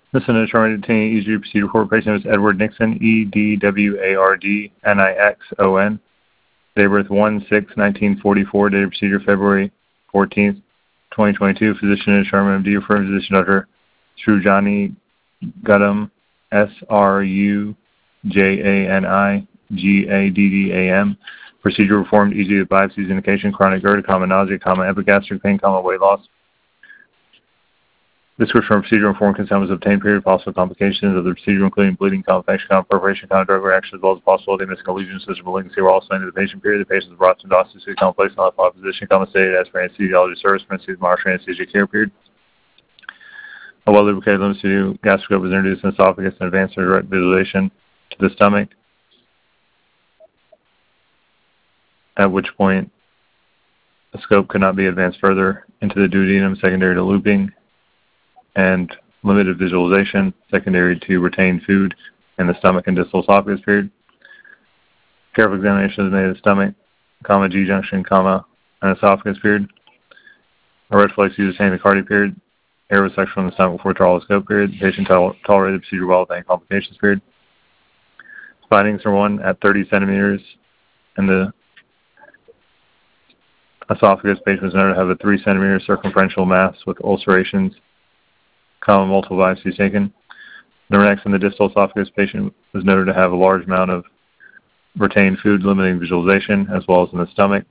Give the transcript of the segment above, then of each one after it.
Listen to determine detaining EGD procedure report. Patient is Edward Nixon, EDWARD-NIXON. Date of birth 1/6/1944. Date of procedure February 14th, 2022. Physician determined MD referring physician Dr. Srujani Gaddam, SRUJANIGADDAM. Procedure performed EGD with biopsies, indication chronic GERD, nausea, epigastric pain, weight loss. Description of procedure informed consent was obtained. Period. Possible complications of the procedure, including bleeding, infection, perforation, drug reaction, as well as the possibility of missing a lesion, system malignancy, were also into the patient. Period. The patient was brought to endoscopy to complex on a position, stated as for anesthesiology service, for anesthesia monitoring, anesthesia care. Period. A well-lubricated limited gastroscope was introduced in the esophagus and advanced direct visualization to the stomach, at which point the scope could not be advanced further into the duodenum, secondary to looping and limited visualization, secondary to retained food in the stomach and distal esophagus. Period. Careful examination is made of the stomach, G junction, and esophagus. Period. A reflex used to attain the cardia. Period. Air was sectioned from the stomach before scope. Period. Patient tolerated the procedure well without any complications. Period. Findings are 1 at 30 centimeters in the esophagus. Patient was noted to have a 3 centimeter circumferential mass with ulcerations, multiple biopsies taken. Next, in the distal esophagus, patient was noted to have a large amount of retained food, limiting visualization, as well as in the stomach.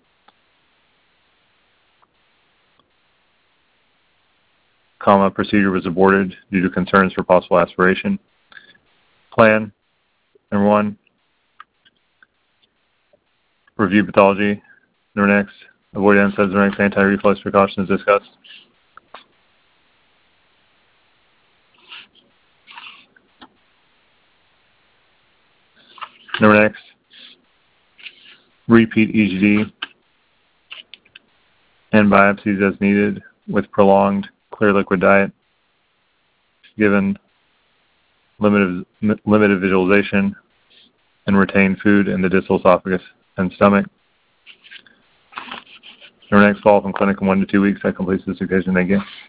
Procedure was aborted due to concerns for possible aspiration. Plan. Number 1, review pathology. Next, avoid NSAIDs. Next, anti-reflux precautions discussed. Next, repeat EGD and biopsies as needed with prolonged clear liquid diet, given limited visualization and retained food in the distal esophagus and stomach. Next, follow-up in clinic in 1 to 2 weeks. That completes this occasion. Thank you.